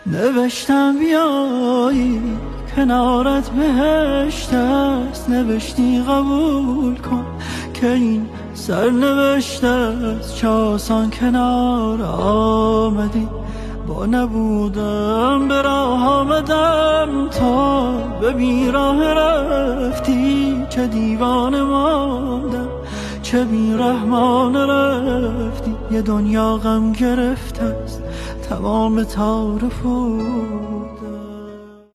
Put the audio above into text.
نوشتم بیایی کنارت بهشت است، نوشتی قبول کن که این سرنوشت است. چه آسان کنار آمدی، با نبودم به راه آمدم تا به بیراه رفتی. چه دیوانه ماندم، چه بیرحمانه رفتی. یه دنیا غم گرفته است، تمام تعارف